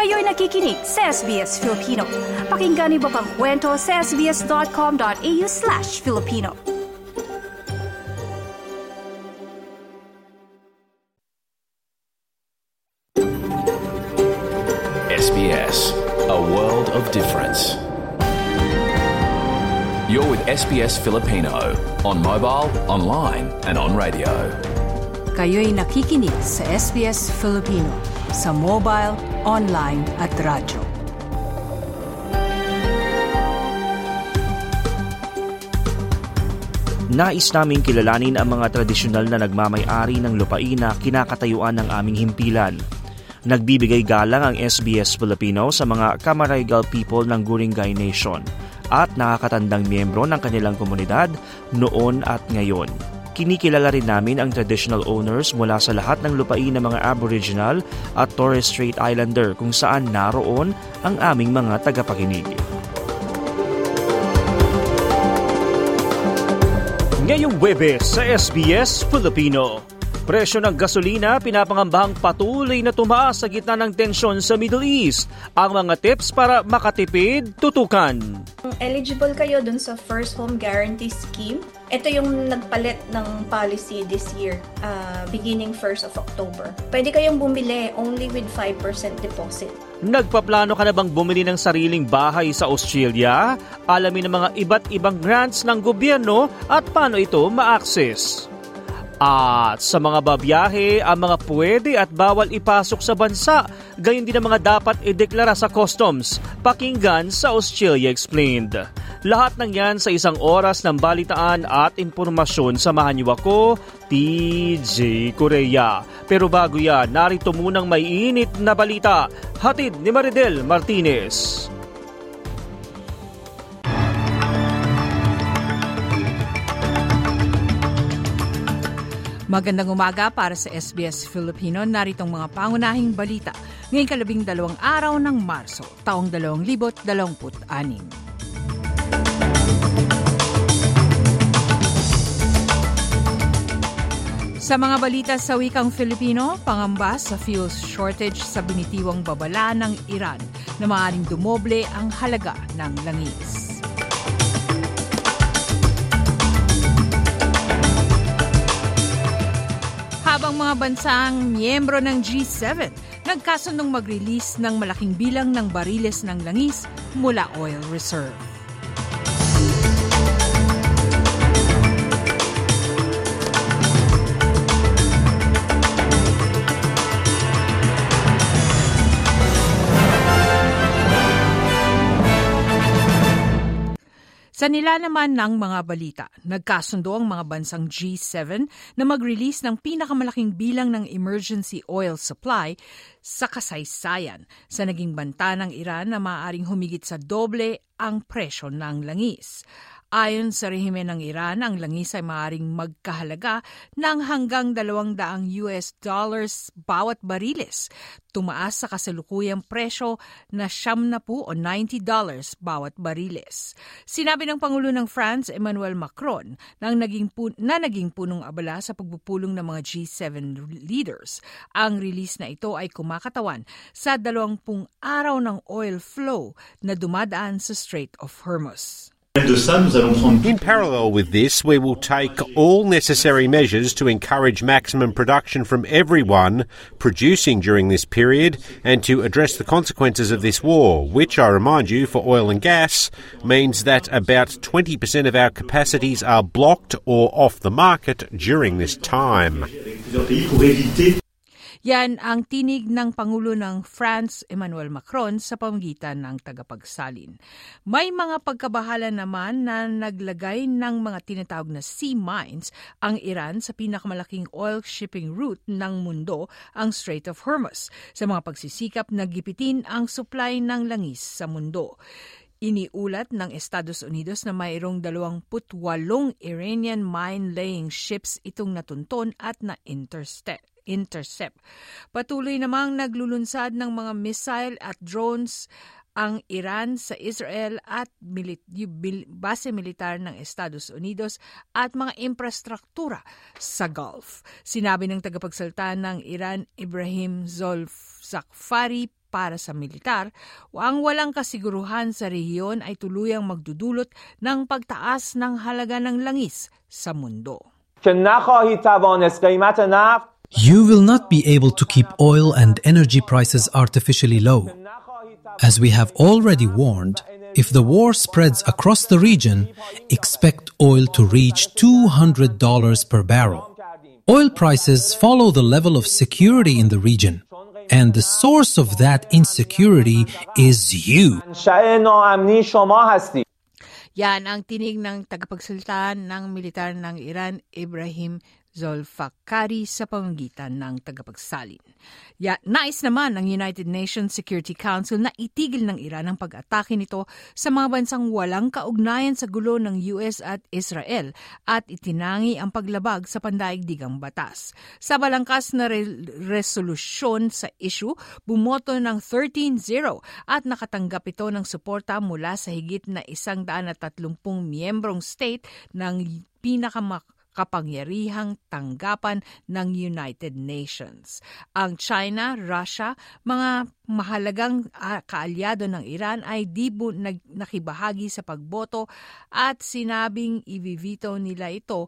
Kayo'y nakikinig sa SBS Filipino. Pakinggan niyo pa ang kwento sa sbs.com.au/Filipino. SBS, a world of difference. You're with SBS Filipino on mobile, online and on radio. Kayo'y nakikinig sa SBS Filipino sa mobile, online at radyo. Nais naming kilalanin ang mga tradisyonal na nagmamay-ari ng lupain na kinakatayuan ng aming himpilan. Nagbibigay galang ang SBS Filipino sa mga Camaragal people ng Guringay Nation at nakakatandang miyembro ng kanilang komunidad noon at ngayon. Kinikilala rin namin ang traditional owners mula sa lahat ng lupain ng mga Aboriginal at Torres Strait Islander kung saan naroon ang aming mga tagapakinig. Ngayong Huwebes sa SBS Filipino, presyo ng gasolina pinapangambahang patuloy na tumaas sa gitna ng tensyon sa Middle East. Ang mga tips para makatipid, tutukan. Eligible kayo dun sa First Home Guarantee Scheme. Ito yung nagpalit ng policy this year, beginning 1st of October. Pwede kayong bumili only with 5% deposit. Nagpaplano ka na bang bumili ng sariling bahay sa Australia? Alamin ang mga iba't ibang grants ng gobyerno at paano ito ma-access. At sa mga babiyahe, ang mga pwede at bawal ipasok sa bansa, gayon din ang mga dapat ideklara sa customs. Pakinggan sa Australia Explained. Lahat ng yan sa isang oras ng balitaan at impormasyon. Samahan niyo ako, TJ Korea. Pero bago yan, narito munang may init na balita. Hatid ni Maridel Martinez. Magandang umaga para sa SBS Filipino. Naritong mga pangunahing balita ngayong 12 araw ng Marso, taong 2026. Sa mga balita sa wikang Filipino, pangamba sa fuel shortage sa binitiwang babala ng Iran na maaaring dumoble ang halaga ng langis. Habang mga bansang miyembro ng G7 nagkasundong mag-release ng malaking bilang ng bariles ng langis mula oil reserve. Sa nilalaman ng mga balita, nagkasundo ang mga bansang G7 na mag-release ng pinakamalaking bilang ng emergency oil supply sa kasaysayan sa naging banta ng Iran na maaaring humigit sa doble ang presyo ng langis. Ayon sa rehimen ng Iran, ang langis ay maaaring magkahalaga ng hanggang $200 bawat bariles. Tumaas sa kasalukuyang presyo na $70 o $90 bawat bariles. Sinabi ng Pangulo ng France, Emmanuel Macron, na naging punong abala sa pagpupulong ng mga G7 leaders. Ang release na ito ay kumakatawan sa 20 araw ng oil flow na dumadaan sa Strait of Hormuz. In parallel with this, we will take all necessary measures to encourage maximum production from everyone producing during this period and to address the consequences of this war, which, I remind you, for oil and gas, means that about 20% of our capacities are blocked or off the market during this time. Yan ang tinig ng Pangulo ng France, Emmanuel Macron, sa pamamagitan ng tagapagsalin. May mga pagkabahala naman na naglagay ng mga tinatawag na sea mines ang Iran sa pinakamalaking oil shipping route ng mundo, ang Strait of Hormuz, sa mga pagsisikap na gipitin ang supply ng langis sa mundo. Iniulat ng Estados Unidos na mayroong 28 Iranian mine-laying ships itong natunton at na-intercept. Patuloy namang naglulunsad ng mga missile at drones ang Iran sa Israel at base militar ng Estados Unidos at mga infrastruktura sa Gulf. Sinabi ng tagapagsalita ng Iran, Ibrahim Zolfzakfari, para sa militar, ang walang kasiguruhan sa rehiyon ay tuluyang magdudulot ng pagtaas ng halaga ng langis sa mundo. You will not be able to keep oil and energy prices artificially low. As we have already warned, if the war spreads across the region, expect oil to reach $200 per barrel. Oil prices follow the level of security in the region, and the source of that insecurity is you. Yan ang tinig ng tagapagsalita ng militar ng Iran, Ibrahim Zolfakhari, sa pamamagitan ng tagapagsalin. Nais naman ng United Nations Security Council na itigil ng Iran ang pag-atake nito sa mga bansang walang kaugnayan sa gulo ng US at Israel at itinangi ang paglabag sa pandaigdigang batas. Sa balangkas na resolusyon sa issue, bumoto ng 13-0 at nakatanggap ito ng suporta mula sa higit na 130 miyembrong state ng kapangyarihang tanggapan ng United Nations. Ang China, Russia, mga mahalagang kaalyado ng Iran ay nakibahagi sa pagboto at sinabing i-veto nila ito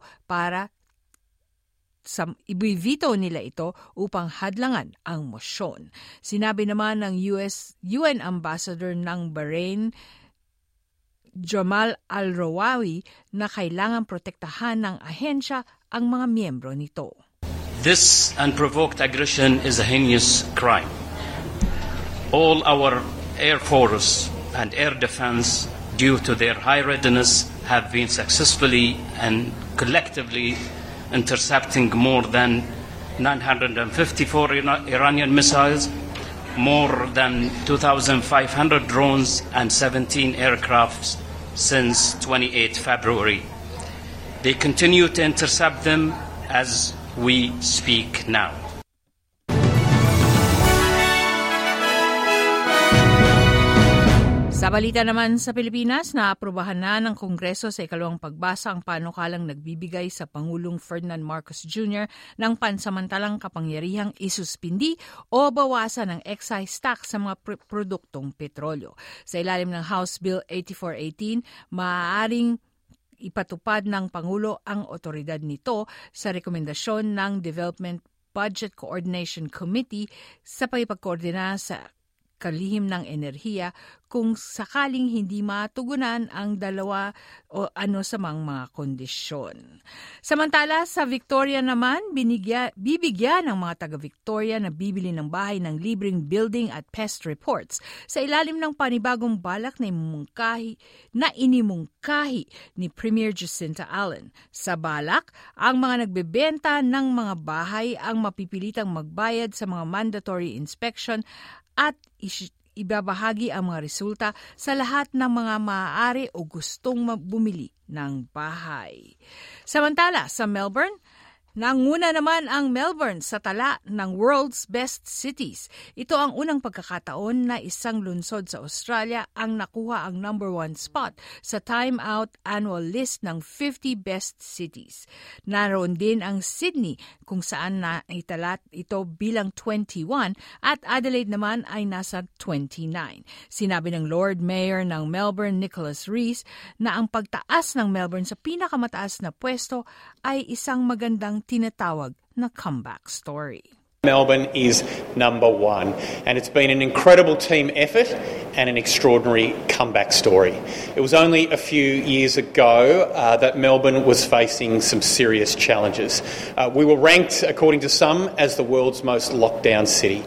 upang hadlangan ang mosyon. Sinabi naman ng UN Ambassador ng Bahrain, Jamal Al-Rawawi, na kailangang protektahan ng ahensya ang mga miyembro nito. This unprovoked aggression is a heinous crime. All our air force and air defense, due to their high readiness, have been successfully and collectively intercepting more than 954 Iranian missiles, more than 2,500 drones and 17 aircrafts since 28 February. They continue to intercept them as we speak now. Sa balita naman sa Pilipinas, naaprubahan na ng Kongreso sa ikalawang pagbasa ang panukalang nagbibigay sa Pangulong Ferdinand Marcos Jr. ng pansamantalang kapangyarihang isuspindi o bawasan ng excise tax sa mga produktong petrolyo. Sa ilalim ng House Bill 8418, maaaring ipatupad ng Pangulo ang otoridad nito sa rekomendasyon ng Development Budget Coordination Committee sa pagpagkoordina sa kalihim ng enerhiya kung sakaling hindi matugunan ang dalawa o anusamang mga kondisyon. Samantala, sa Victoria naman, bibigyan ng mga taga-Victoria na bibili ng bahay ng libreng building at pest reports sa ilalim ng panibagong balak na inimungkahi ni Premier Jacinta Allen. Sa balak, ang mga nagbebenta ng mga bahay ang mapipilitang magbayad sa mga mandatory inspection at ibabahagi ang mga resulta sa lahat ng mga maaari o gustong bumili ng bahay. Samantala, sa Melbourne, nanguna naman ang Melbourne sa tala ng World's Best Cities. Ito ang unang pagkakataon na isang lungsod sa Australia ang nakuha ang number 1 spot sa Time Out annual list ng 50 best cities. Naroon din ang Sydney kung saan naitalat ito bilang 21 at Adelaide naman ay nasa 29. Sinabi ng Lord Mayor ng Melbourne, Nicholas Rees, na ang pagtaas ng Melbourne sa pinakamataas na pwesto ay isang magandang tinatawag na comeback story. Melbourne is number 1, and it's been an incredible team effort and an extraordinary comeback story. It was only a few years ago that Melbourne was facing some serious challenges. We were ranked, according to some, as the world's most locked down city.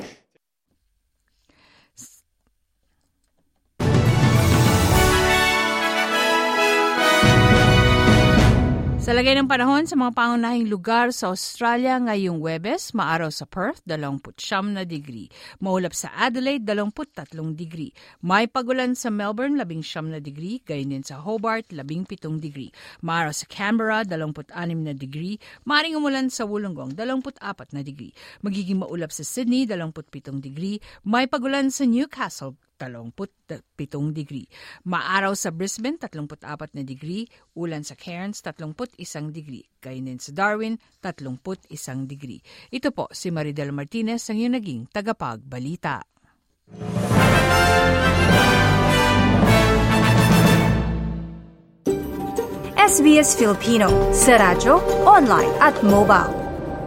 Sa lagay ng panahon sa mga pangunahing lugar sa Australia ngayong Huwebes, maaraw sa Perth, 29 na degree. Maulap sa Adelaide, 23 degree. May pagulan sa Melbourne, 19 na degree. Gayon din sa Hobart, 17 degree. Maaraw sa Canberra, 26 na degree. Maring umulan sa Wollongong, 24 na degree. Magiging maulap sa Sydney, 27 degree. May pagulan sa Newcastle, 37 degree. Maaraw sa Brisbane, 34 na degree. Ulan sa Cairns, 31 degree. Gayon din sa Darwin, 31 degree. Ito po si Maridel Martinez, ang iyong naging tagapagbalita. SBS Filipino sa radyo, online at mobile.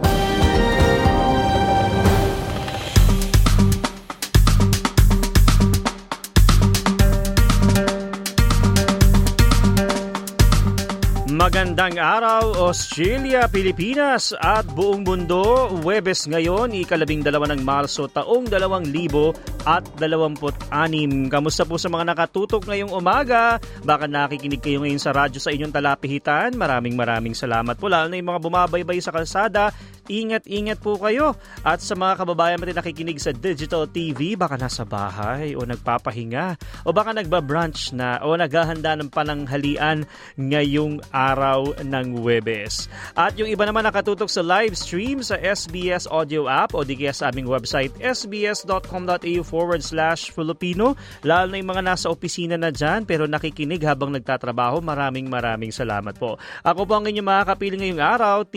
Magandang araw, Australia, Pilipinas at buong mundo. Huwebes ngayon, ika-12 ng Marso, taong 2026. Kamusta po sa mga nakatutok ngayong umaga? Baka nakikinig kayo ngayon sa radyo sa inyong talapihitan. Maraming salamat po. Lalo na yung mga bumabaybay sa kalsada. Ingat po kayo. At sa mga kababayan natin nakikinig sa digital TV, baka nasa bahay o nagpapahinga o baka nagbabrunch na o naghahanda ng pananghalian ngayong araw ng Huwebes. At yung iba naman nakatutok sa live stream sa SBS Audio app o di kaya sa aming website sbs.com.au/Filipino. Lalo na yung mga nasa opisina na dyan pero nakikinig habang nagtatrabaho. Maraming salamat po. Ako po ang inyong mga kapiling ngayong araw,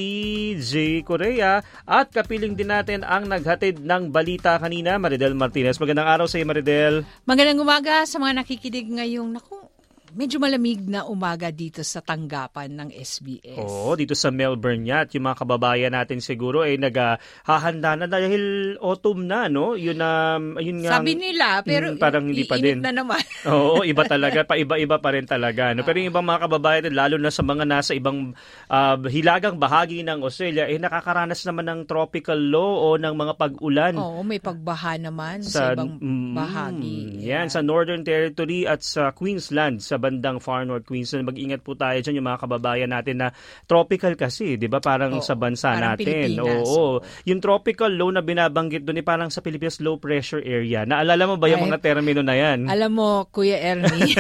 TJ Correa. At kapiling din natin ang naghatid ng balita kanina, Maridel Martinez. Magandang araw sa iyo, Maridel. Magandang umaga sa mga nakikinig ngayong, medyo malamig na umaga dito sa tanggapan ng SBS. Oo, dito sa Melbourne niya. At yung mga kababayan natin siguro ay naghahanda na dahil autumn na, no? Yun nga. Sabi nila, pero parang hindi pa din. Na naman. Oo, iba talaga. Paiba-iba pa rin talaga. No? Pero yung ibang mga kababayan, lalo na sa mga nasa ibang hilagang bahagi ng Australia, nakakaranas naman ng tropical low o ng mga pag-ulan. Oo, may pagbaha naman sa ibang bahagi. Yan, sa Northern Territory at sa Queensland, sa bandang Far North Queensland. Mag-ingat po tayo dyan yung mga kababayan natin na tropical kasi, di ba? Parang sa bansa parang natin. Pilipinas. Oo. Yung tropical low na binabanggit doon parang sa Pilipinas low pressure area. Naalala mo ba yung mga termino na yan? Alam mo, Kuya Ernie.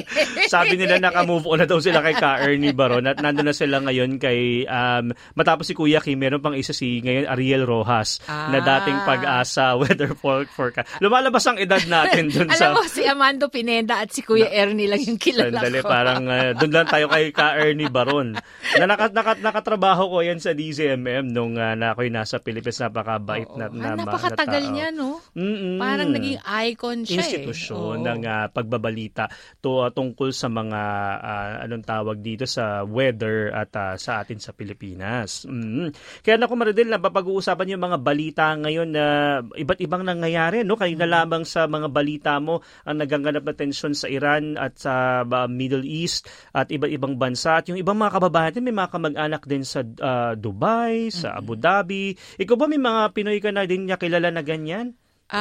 Sabi nila naka-move on na daw sila kay Ka Ernie Baron at nandun na sila ngayon kay matapos si Kuya Kim, meron pang isa si ngayon Ariel Rojas na dating Pag-asa weather forecast. Lumalabas ang edad natin doon sa... Alam mo, si Amando Pineda at si Kuya Ernie lang yung kilala Sandali, ko. parang doon lang tayo kay Ka Ernie Baron. Nakatrabaho ko yan sa DZMM nung ako'y nasa Pilipinas. Napakabait na napakatagal niya, no? Parang naging icon siya institusyon ng pagbabalita tungkol sa mga anong tawag dito sa weather at sa atin sa Pilipinas. Kaya naku, Maridel, napapag-uusapan yung mga balita ngayon na iba't ibang nangyayari, no? Kanina lamang sa mga balita mo ang nagaganap na tensyon sa Iran at sa Middle East at iba't ibang bansa. At yung ibang mga kababayan may mga kamag-anak din sa Dubai, sa Abu Dhabi. Ikaw ba may mga Pinoy ka na din niya kilala na ganyan?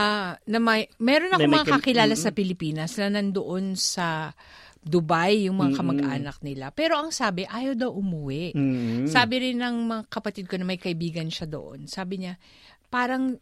Meron ako mga kakilala sa Pilipinas na nandoon sa Dubai, yung mga kamag-anak nila. Pero ang sabi, ayaw daw umuwi. Sabi rin ng mga kapatid ko na may kaibigan siya doon. Sabi niya, parang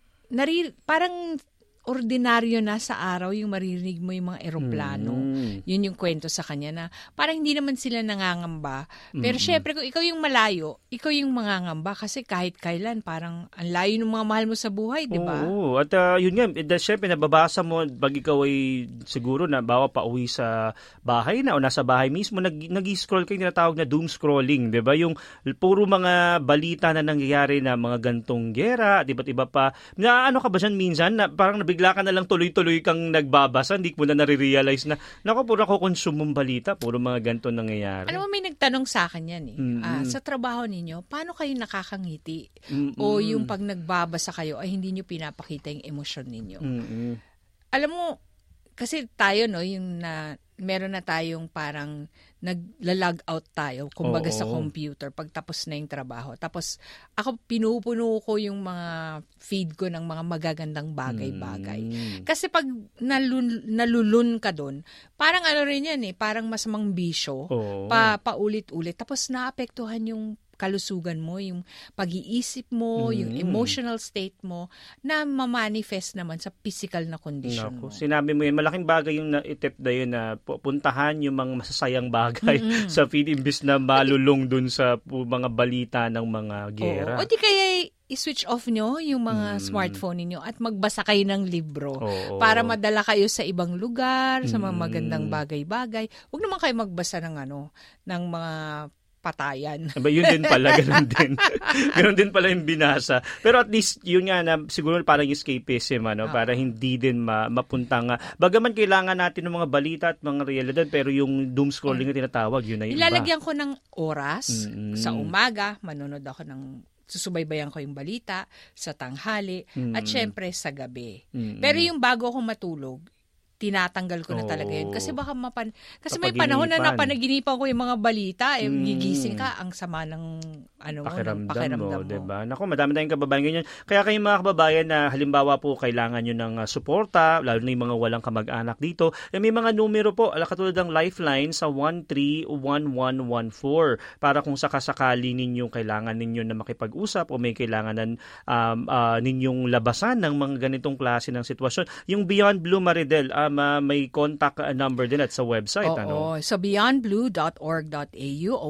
ordinaryo na sa araw yung maririnig mo yung mga eroplano. Yun yung kwento sa kanya na parang hindi naman sila nangangamba. Pero syempre kung ikaw yung malayo, ikaw yung mangangamba kasi kahit kailan parang ang layo ng mga mahal mo sa buhay, di ba? Oo. At yun nga, syempre nababasa mo pag ikaw ay siguro na bawa pa uwi sa bahay na o nasa bahay mismo, nag-scroll kayo, tinatawag na doom scrolling, di ba? Yung puro mga balita na nangyayari na mga gantong gera, at iba't iba pa. Na ano ka ba dyan minsan na parang bigla ka na lang tuloy-tuloy kang nagbabasa, hindi mo na nare-realize na, puro ako konsumong balita, puro mga ganito nangyayari. Alam mo, may nagtanong sa akin yan sa trabaho ninyo, paano kayo nakakangiti? O yung pag nagbabasa kayo, ay hindi nyo pinapakita yung emosyon ninyo? Alam mo, kasi tayo, no, yung meron na tayong parang nagla-log out tayo, kumbaga sa computer, pag tapos na yung trabaho. Tapos, ako pinupuno ko yung mga feed ko ng mga magagandang bagay-bagay. Kasi pag nalulun ka doon, parang ano rin yan parang masamang bisyo, paulit-ulit. Tapos naapektuhan yung kalusugan mo, yung pag-iisip mo, yung emotional state mo, na ma-manifest naman sa physical na condition mo. Sinabi mo yun, malaking bagay yung na-tip na yun na puntahan yung mga masasayang bagay sa feed imbis na malulong dun sa mga balita ng mga gera. O di kaya i-switch off nyo yung mga smartphone niyo at magbasa kayo ng libro para madala kayo sa ibang lugar, sa mga magandang bagay-bagay. Huwag naman kayo magbasa ng mga patayan. Yun din pala, ganun din. Ganun din pala yung binasa. Pero at least, yun nga na, siguro parang escapism, para hindi din mapunta nga. Bagaman kailangan natin ng mga balita at mga realidad, pero yung doom scrolling na tinatawag, yun na yung ilalagyan ko ng oras sa umaga, manonood ako susubaybayan ko yung balita sa tanghali at syempre sa gabi. Pero yung bago ako matulog, tinatanggal ko na talaga yun. Kasi baka kasi may panahon na napanaginipan ko yung mga balita, gigising ka, ang sama ng pakiramdam mo. Diba? Naku, madami tayong kababayan ganyan. Kaya kayong mga kababayan na halimbawa po kailangan nyo ng suporta, lalo na yung mga walang kamag-anak dito, may mga numero po, katulad ng Lifeline sa 131114 para kung sakasakali ninyong kailangan ninyo na makipag-usap o may kailangan ninyong labasan ng mga ganitong klase ng sitwasyon. Yung Beyond Blue, Maridel, may contact number din at sa website. So beyondblue.org.au o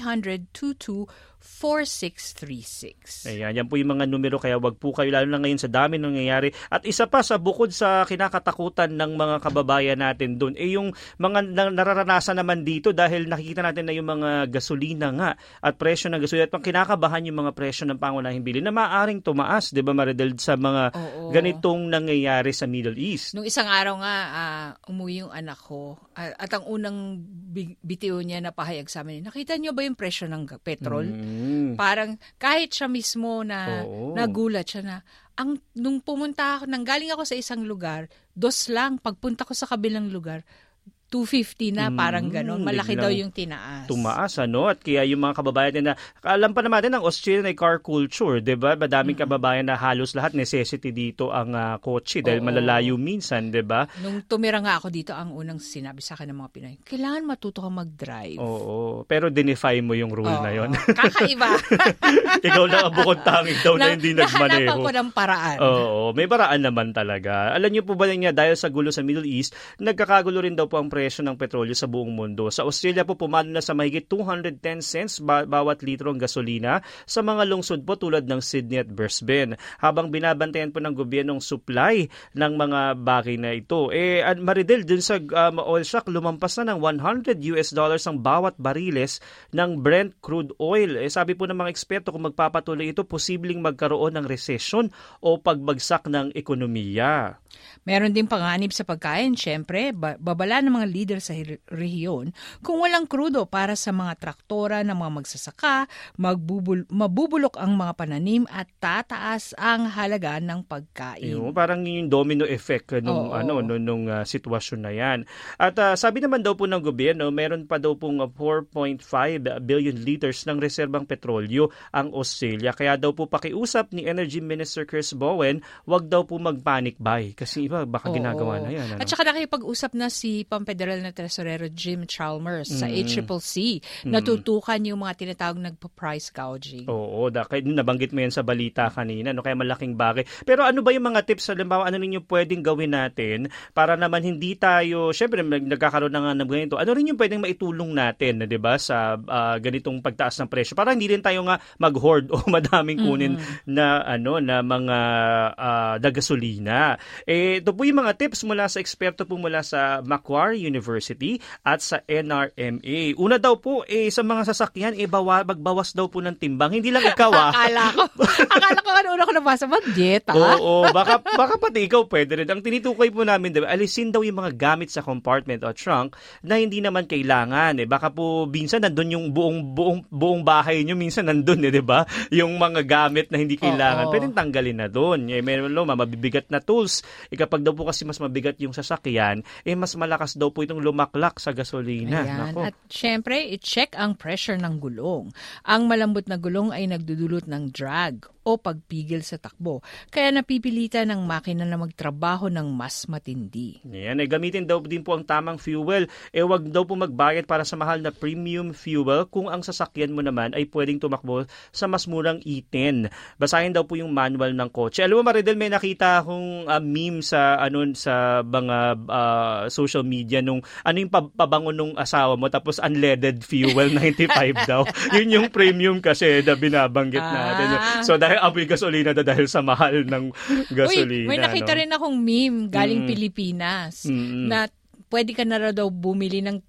1-300-22-4636. Ayan, yan po yung mga numero, kaya wag po kayo, lalo na ngayon sa dami nangyayari. At isa pa, sa bukod sa kinakatakutan ng mga kababayan natin doon, yung mga nararanasan naman dito dahil nakikita natin na yung mga gasolina nga at presyo ng gasolina at kinakabahan yung mga presyo ng pangunahing bilhin na maaaring tumaas, di ba Maridel, sa mga ganitong nangyayari sa Middle East. Nung isang araw nga, umuwi yung anak ko at ang unang bitiw niya na pahayag sa amin, nakita niyo ba yung presyo ng petrol? Parang kahit siya mismo na nagulat siya na nung pumunta ako, nanggaling ako sa isang lugar, $2 lang, pagpunta ko sa kabilang lugar, $2.50 na, parang gano'n. Malaki daw yung tinaas. Tumaas, At kaya yung mga kababayan din na, alam pa naman din ang Australia ay car culture, di ba? Madaming kababayan na halos lahat necessity dito ang kotse dahil malalayo minsan, di ba? Nung tumira nga ako dito, ang unang sinabi sa akin ng mga Pinoy, kailangan matuto ka mag-drive. Oo. Pero dinefy mo yung rule na yon. Kakaiba. Ikaw lang ang bukod tanging daw na hindi nagmaneho. Nahanapan ko ng paraan. Oo. May paraan naman talaga. Alam niyo po ba niya, dahil sa gulo sa Middle East, nagkakagulo rin daw po ang presyo ng petrolyo sa buong mundo. Sa Australia po pumalo na sa mahigit 210 cents bawat litro ng gasolina sa mga lungsod po tulad ng Sydney at Brisbane. Habang binabantayan po ng gobyernong supply ng mga bagay na ito. Maridel, dun sa oil shock, lumampas na ng $100 ang bawat bariles ng Brent crude oil. Sabi po ng mga eksperto, kung magpapatuloy ito, posibleng magkaroon ng recession o pagbagsak ng ekonomiya. Meron din panganib sa pagkain, syempre, babala ng mga leader sa rehiyon kung walang krudo para sa mga traktora ng mga magsasaka, mabubulok ang mga pananim at tataas ang halaga ng pagkain. Parang yung domino effect nung sitwasyon na yan. At sabi naman daw po ng gobyerno, meron pa daw pong 4.5 billion liters ng reserbang petrolyo ang Australia. Kaya daw po pakiusap ni Energy Minister Chris Bowen, wag daw po mag-panic buy. Kasi iba, baka ginagawa na yan. At saka nakipag-usap na si Pang-Federal na Tresorero Jim Chalmers sa ACCC. Natutukan yung mga tinatawag nagpa-price gouging. Oo, nabanggit mo yan sa balita kanina, kaya malaking bagay. Pero ano ba yung mga tips, halimbawa, ano ninyo pwedeng gawin natin para naman hindi tayo, syempre nagkakaroon na nga ng ganito, ano rin yung pwedeng maitulong natin, di ba, sa ganitong pagtaas ng presyo para hindi rin tayo nga mag-hoard o madaming kunin na mga gasolina. Ito po yung mga tips mula sa eksperto po mula sa Macquarie University at sa NRMA. Una daw po, sa mga sasakyan, magbawas daw po ng timbang. Hindi lang ikaw, Akala ko ano ko nabasa, mag-dieta. Oo, baka pati ikaw pwede rin. Ang tinutukoy po namin, diba, alisin daw yung mga gamit sa compartment o trunk na hindi naman kailangan. Baka po, minsan nandun yung buong bahay nyo, minsan nandun, diba? Yung mga gamit na hindi kailangan. Pwedeng tanggalin na doon. Meron mabibigat na tools. Kapag daw po kasi mas mabigat yung sasakyan, mas malakas daw po itong lumaklak sa gasolina. Ayan. At syempre, i-check ang pressure ng gulong. Ang malambot na gulong ay nagdudulot ng drag o pagpigil sa takbo. Kaya napipilitan ng makina na magtrabaho ng mas matindi. Yan, gamitin daw din po ang tamang fuel. Wag daw po magbayad para sa mahal na premium fuel kung ang sasakyan mo naman ay pwedeng tumakbo sa mas murang E10. Basahin daw po yung manual ng kotse. Alam mo, Maridel, may nakita akong meme sa mga social media nung yung pabango nung asawa mo tapos unleaded fuel 95 daw. Yun yung premium kasi na binabanggit natin. So dahil amoy gasolina dahil sa mahal ng gasolina. May nakita rin akong meme galing Pilipinas na pwede ka na daw bumili ng tingi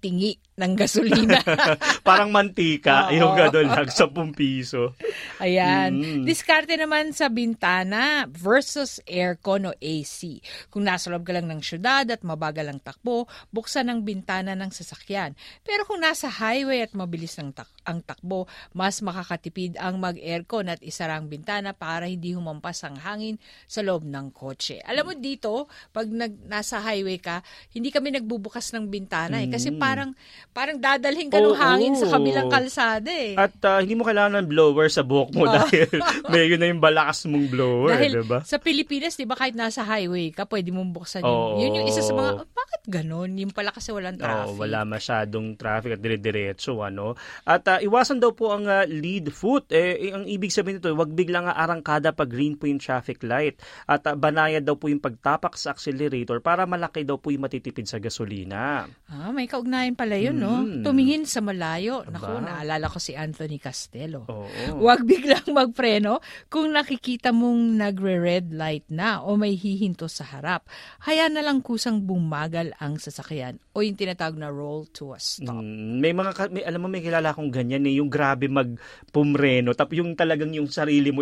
ng gasolina. Parang mantika, yung gano'n lang, 10 piso. Ayan. Diskarte naman sa bintana versus aircon o AC. Kung nasa loob ka lang ng syudad at mabagal ang takbo, buksan ang bintana ng sasakyan. Pero kung nasa highway at mabilis ang takbo, mas makakatipid ang mag-aircon at isara ang bintana para hindi humampas ang hangin sa loob ng kotse. Alam mo dito, pag nasa highway ka, hindi kami nagbubukas ng bintana kasi parang dadalhin ka ng hangin sa kabilang kalsada eh. At hindi mo kailangan ng blower sa buhok mo dahil may yun na yung balakas mong blower, dahil diba? Sa Pilipinas, diba kahit nasa highway ka, pwede mong buksan yun. Yun yung isa sa mga, bakit ganon? Yung pala kasi walang traffic. Wala masyadong traffic at dire-diretso, ano? At iwasan daw po ang lead foot. Ang ibig sabihin nito, wag biglang arangkada pag green po yung traffic light. At banayad daw po yung pagtapak sa accelerator para malaki daw po yung matitipid sa gasolina. May kaugnayan pala yun, no? Tumingin sa malayo. Naku, naalala ko si Anthony Castello. Huwag biglang magpreno kung nakikita mong nagre-red light na o may hihinto sa harap. Hayaan na lang kusang bumagal ang sasakyan o yung tinatawag na roll to a stop. Alam mo, may kilala akong ganyan yung grabe magpumreno tapos yung talagang yung sarili mo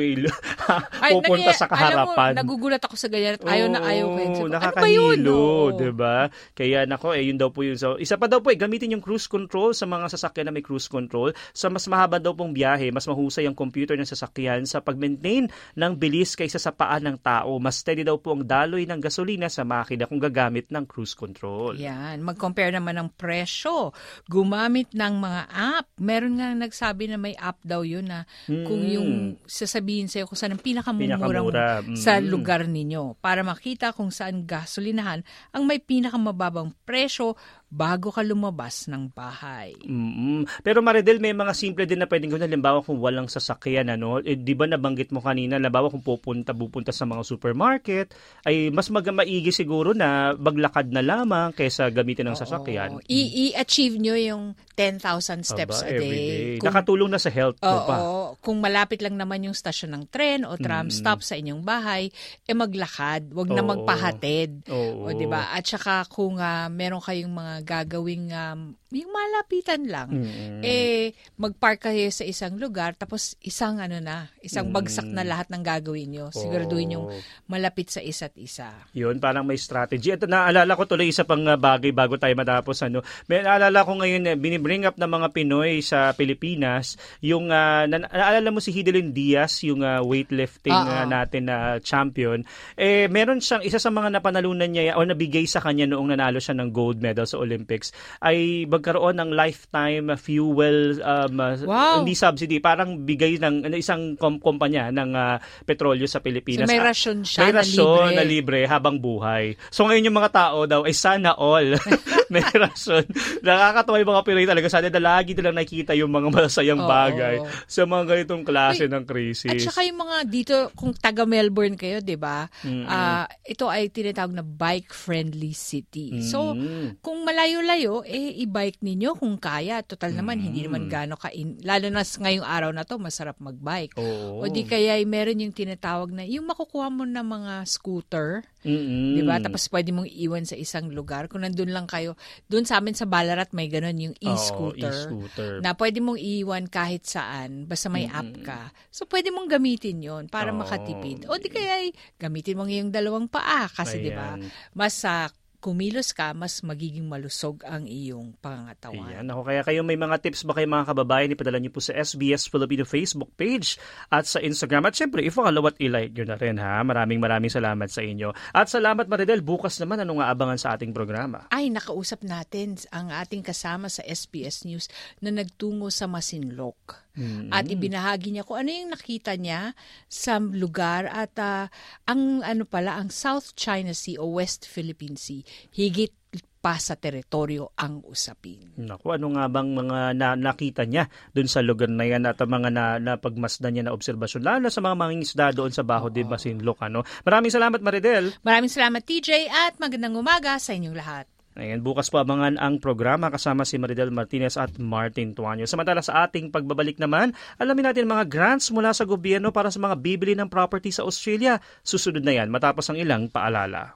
pupunta sa kaharapan. Alam mo, nagugulat ako sa ganyan at ayaw ko yun. Nakakahilo, diba? Kaya nako, yun daw po yun. So, isa pa daw po, gamitin yung cruise control sa mga sasakyan na may cruise control. Sa mas mahaba daw pong biyahe, mas mahusay ang computer ng sasakyan sa pag-maintain ng bilis kaysa sa paan ng tao. Mas steady daw po ang daloy ng gasolina sa makina kung gagamit ng cruise control. Yan. Mag-compare naman ng presyo. Gumamit ng mga app. Meron nga nagsabi na may app daw yun na kung yung sasabihin sa'yo kung saan ang pinakamumurang sa lugar ninyo para makita kung saan gasolinahan ang may pinakamababang presyo bago ka lumabas ng bahay. Pero Maridel, may mga simple din na pwedeng gawin. Halimbawa kung walang sasakyan, di ba nabanggit mo kanina, halimbawa kung pupunta sa mga supermarket, ay mas maigi siguro na maglakad na lamang kaysa gamitin ng sasakyan. I-achieve nyo yung 10,000 steps a day. Nakatulong na sa health mo pa. Kung malapit lang naman yung stasyon ng tren o tram stop sa inyong bahay, maglakad, wag na magpahatid. Di ba? At saka kung meron kayong mga gagawing yung malapitan lang, magpark kayo sa isang lugar tapos isang bagsak na lahat ng gagawin nyo. Siguraduhin yung malapit sa isa't isa. Yun, parang may strategy. At naalala ko tuloy isa pang bagay bago tayo matapos. May naalala ko ngayon, binibring up ng mga Pinoy sa Pilipinas, yung naalala mo si Hidelin Diaz, yung weightlifting natin na champion. Meron siyang isa sa mga napanalunan niya o nabigay sa kanya noong nanalo siya ng gold medal sa Olympics ay magkaroon ng lifetime fuel hindi subsidy, parang bigay ng isang kumpanya ng petrolyo sa Pilipinas. So may rasyon siya na libre habang buhay. So ngayon yung mga tao daw ay sana all may rasyon. Nakakatawa yung mga Pinoy talaga. Sana lagi nilang nakikita yung mga masayang bagay sa mga ganitong klase ng crisis. At saka yung mga dito, kung taga Melbourne kayo, di ba? Ito ay tinatawag na bike-friendly city. So, kung malayo-layo, i-bike ninyo kung kaya. Total naman, hindi naman lalo na ngayong araw na to, masarap mag-bike. O di kaya meron yung tinatawag na, yung makukuha mo na mga scooter, di ba? Tapos pwede mong iwan sa isang lugar. Kung nandun lang kayo, doon sa amin sa Ballarat may ganun yung e-scooter na pwede mong iwan kahit saan, basta may app ka. So pwede mong gamitin yon para makatipid. O di kaya gamitin mo yung dalawang paa kasi di ba? Mas kumilos ka, mas magiging malusog ang iyong pangangatawan. Ayan. Kaya kayo may mga tips ba kayo mga kababayan, ipadala niyo po sa SBS Filipino Facebook page at sa Instagram. At syempre, i-follow at i-like nyo na rin ha. Maraming salamat sa inyo. At salamat Maridel, bukas naman ano nga abangan sa ating programa? Ay, nakausap natin ang ating kasama sa SBS News na nagtungo sa Masinloc. At ibinahagi niya kung ano yung nakita niya sa lugar at ang South China Sea o West Philippine Sea, higit pa sa teritoryo ang usapin. Naku, ano nga bang mga nakita niya doon sa lugar na yan at mga napagmasdan niya na obserbasyon, lalo sa mga mangingisda doon sa Baho de Masinloc. Maraming salamat Maridel. Maraming salamat TJ at magandang umaga sa inyong lahat. Ayan, bukas po abangan ang programa kasama si Maridel Martinez at Martin Tuanyo. Samantala sa ating pagbabalik naman, alamin natin mga grants mula sa gobyerno para sa mga bibili ng property sa Australia. Susunod na yan matapos ang ilang paalala.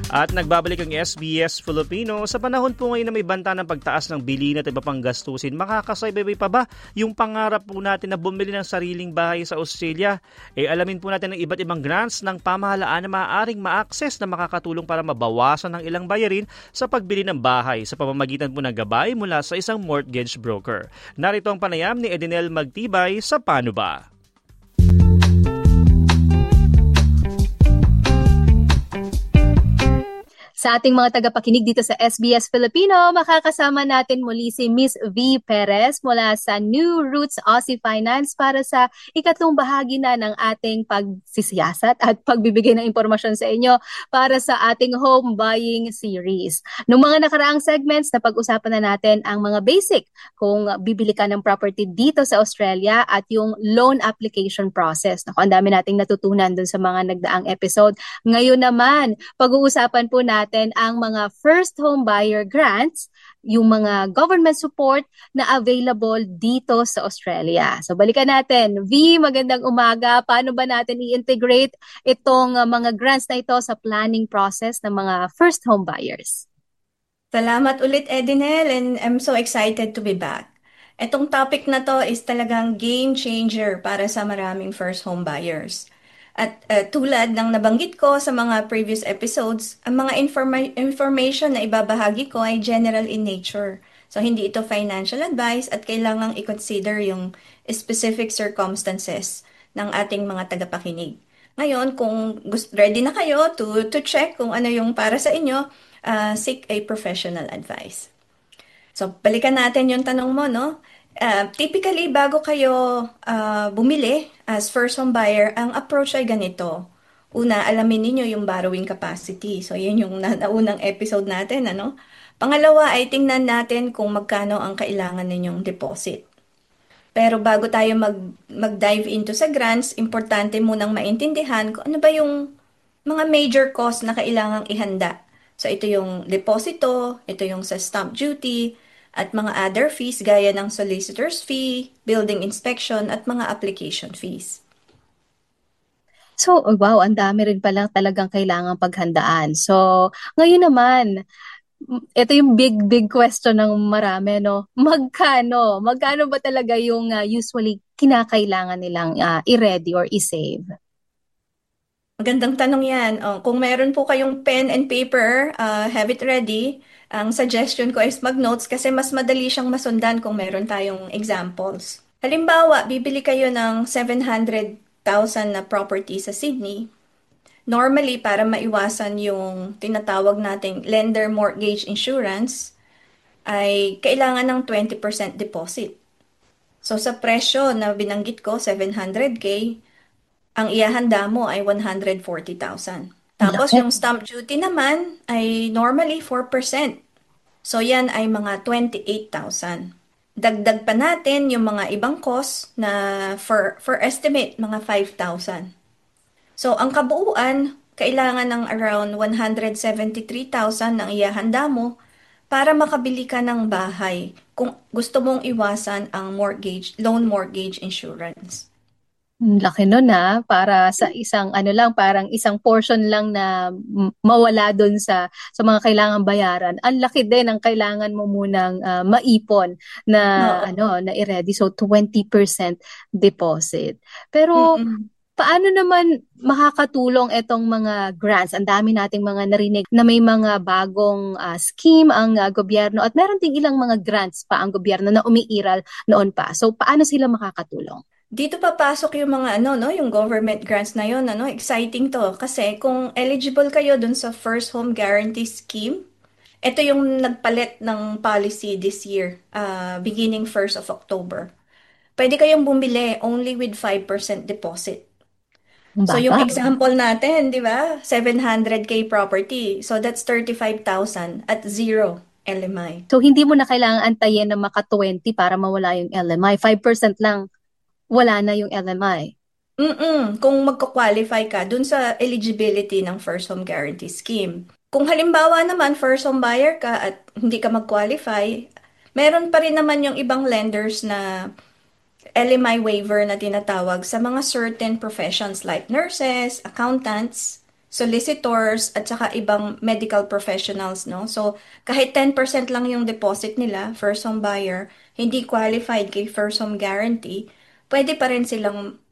At nagbabalik ang SBS Filipino. Sa panahon po ngayon na may banta ng pagtaas ng bilhin at iba pang gastusin, makakasaybay pa ba yung pangarap po natin na bumili ng sariling bahay sa Australia? Alamin po natin ang iba't ibang grants ng pamahalaan na maaaring ma-access na makakatulong para mabawasan ng ilang bayarin sa pagbili ng bahay sa pamamagitan po ng gabay mula sa isang mortgage broker. Narito ang panayam ni Edinel Magtibay sa Paano Ba? Sa ating mga tagapakinig dito sa SBS Filipino, makakasama natin muli si Miss V. Perez mula sa New Roots Aussie Finance para sa ikatlong bahagi na ng ating pagsisiyasat at pagbibigay ng impormasyon sa inyo para sa ating home buying series. Noong mga nakaraang segments, napag-usapan na natin ang mga basic kung bibili ka ng property dito sa Australia at yung loan application process. Naku, ang dami nating natutunan dun sa mga nagdaang episode. Ngayon naman, pag-uusapan po natin ang mga first home buyer grants, yung mga government support na available dito sa Australia. So balikan natin. V, magandang umaga. Paano ba natin i-integrate itong mga grants na ito sa planning process ng mga first home buyers? Salamat ulit, Edinel, and I'm so excited to be back. Itong topic na to is talagang game changer para sa maraming first home buyers. At tulad ng nabanggit ko sa mga previous episodes, ang mga information na ibabahagi ko ay general in nature. So, hindi ito financial advice at kailangang i-consider yung specific circumstances ng ating mga tagapakinig. Ngayon, kung ready na kayo to check kung ano yung para sa inyo, seek a professional advice. So, balikan natin yung tanong mo, no? Typically, bago kayo bumili as first home buyer, ang approach ay ganito. Una, alamin niyo yung borrowing capacity. So, yan yung naunang episode natin, ano? Pangalawa ay tingnan natin kung magkano ang kailangan ninyong deposit. Pero bago tayo mag-dive into sa grants, importante munang maintindihan kung ano ba yung mga major cost na kailangang ihanda. So, ito yung deposito, ito yung sa stamp duty, at mga other fees gaya ng solicitor's fee, building inspection, at mga application fees. So, wow, ang dami rin pala talagang kailangang paghandaan. So, ngayon naman, ito yung big question ng marami, no? Magkano ba talaga yung usually kinakailangan nilang i-ready or i-save? Magandang tanong yan. Kung meron po kayong pen and paper, have it ready. Ang suggestion ko is mag-notes kasi mas madali siyang masundan kung meron tayong examples. Halimbawa, bibili kayo ng 700,000 na property sa Sydney. Normally, para maiwasan yung tinatawag nating lender mortgage insurance, ay kailangan ng 20% deposit. So sa presyo na binanggit ko, 700K, ang iahanda mo ay 140,000. Tapos yung stamp duty naman ay normally 4%. So yan ay mga 28,000. Dagdag pa natin yung mga ibang cost na for estimate mga 5,000. So ang kabuuan, kailangan ng around 173,000 ang iahanda mo para makabili ka ng bahay kung gusto mong iwasan ang loan mortgage insurance. Laki nun para sa isang parang isang portion lang na mawala doon sa mga kailangan bayaran. Ang laki din ang kailangan mo munang maipon na na i-ready, so 20% deposit. Pero paano naman makakatulong itong mga grants? Ang dami nating mga narinig na may mga bagong scheme ang gobyerno at meron ding ilang mga grants pa ang gobyerno na umiiral noon pa. So paano sila makakatulong? Dito papasok yung mga yung government grants na yun, exciting to. Kasi kung eligible kayo dun sa First Home Guarantee Scheme, ito yung nagpalit ng policy this year, beginning 1st of October. Pwede kayong bumili only with 5% deposit. So yung example natin, di ba? 700K property. So that's 35,000 at zero LMI. So hindi mo na kailangan antayin na maka 20 para mawala yung LMI. 5% lang. Wala na yung LMI. Kung magka-qualify ka dun sa eligibility ng First Home Guarantee Scheme. Kung halimbawa naman first home buyer ka at hindi ka mag-qualify, meron pa rin naman yung ibang lenders na LMI waiver na tinatawag sa mga certain professions like nurses, accountants, solicitors, at saka ibang medical professionals, no? So, kahit 10% lang yung deposit nila, first home buyer, hindi qualified kay first home guarantee, pwede pa rin silang